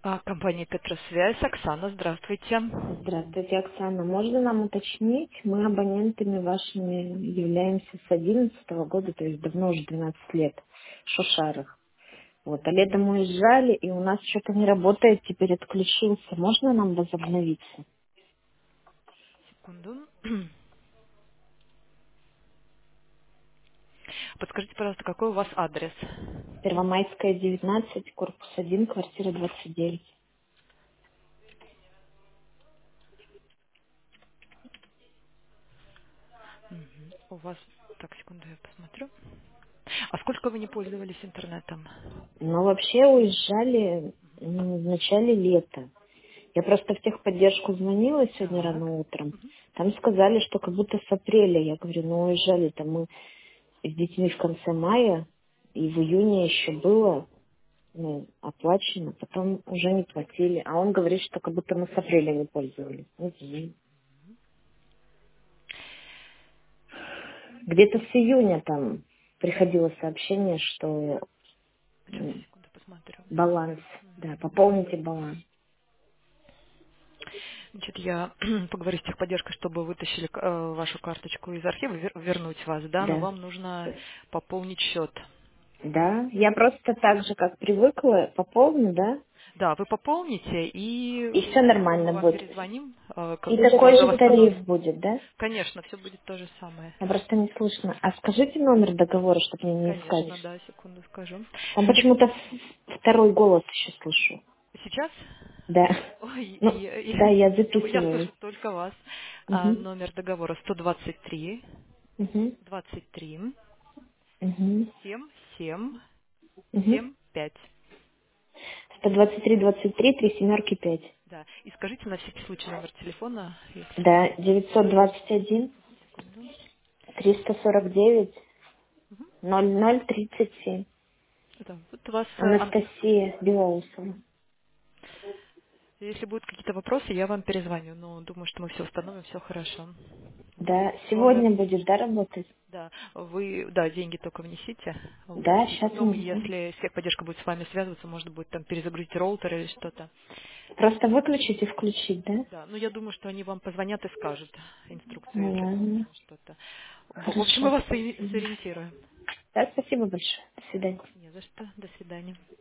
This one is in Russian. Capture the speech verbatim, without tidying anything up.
А, компания Петросвязь. Оксана, здравствуйте. Здравствуйте, Оксана. Можно нам уточнить, мы абонентами вашими являемся с одиннадцатого года, то есть давно уже двенадцать лет, в Шушарах. Вот, а летом уезжали, и у нас что-то не работает, теперь отключился. Можно нам возобновиться? Секунду. Подскажите, пожалуйста, какой у вас адрес? Первомайская, девятнадцать, корпус один, квартира двадцать девять. Мгм. У вас... Так, секунду, я посмотрю. А сколько вы не пользовались интернетом? Но вообще уезжали м, в начале лета. Я просто в техподдержку звонила сегодня Так. рано утром. Мгм. Там сказали, что как будто с апреля. Я говорю, ну уезжали-то мы с детьми в конце мая, и в июне еще было ну, оплачено, потом уже не платили. А он говорит, что как будто мы с апреля не пользовались. Не знаю. Где-то с июня там приходило сообщение, что Сейчас, м, секунду, посмотрю. баланс, да, пополните баланс. Значит, я поговорю с техподдержкой, чтобы вытащили э, вашу карточку из архива, вер- вернуть вас, да, но Да. вам нужно пополнить счет. Да, я просто так же, как привыкла, пополню, да, Да, вы пополните, и и все мы нормально вам будет. перезвоним, э, И как только такой уже же восстановим. тариф будет, да? Конечно, все будет то же самое. Я просто не слышно. А скажите номер договора, чтобы мне не искать. Конечно, да, секунду скажу. Там почему-то в- второй голос еще слышу. Сейчас? Да. Ой, Ну, я, да, я- я я слышу записываю. только вас. А, Угу. номер договора сто двадцать три, Угу. двадцать три, Угу. семь, семь, Угу. семь, пять. сто двадцать три, двадцать три, три семерки пять. Да. И скажите на всякий случай номер телефона, если Да, девятьсот двадцать один, секунду. триста сорок девять, Мгм. ноль ноль тридцать семь. Да, вот у вас, э, Ан- Анастасия Белоусова. если будут какие-то вопросы, я вам перезвоню. Но думаю, что мы все установим, все хорошо. Да, Главное, сегодня будет, да, работать? да, вы, да, деньги только внесите, вот, Да, и сейчас потом, внесу. если техподдержка будет с вами связываться, можно будет там перезагрузить роутер или что-то. Просто выключить и включить, да? Да, ну я думаю, что они вам позвонят и скажут инструкцию, Ну если вам ладно. нужно что-то. В в общем, мы Хорошо, вас сори- спасибо. сориентируем. Да, спасибо большое. До Да, свидания. не за что. До свидания.